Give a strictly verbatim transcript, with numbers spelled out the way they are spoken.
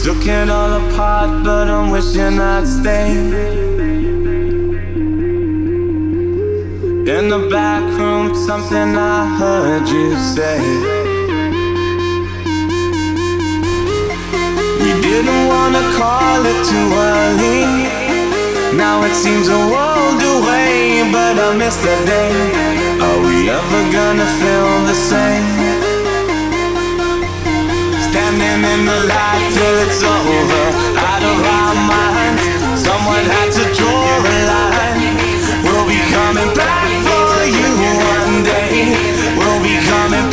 Took it all apart, but I'm wishing I'd stay. In the back room, something I heard you say. We didn't wanna call it too early. Now it seems a world away, but I miss the day. Are we ever gonna feel the same? Standing in the light till it's over, out of our minds. Someone had to draw a line. We'll be coming back for you one day. We'll be coming back.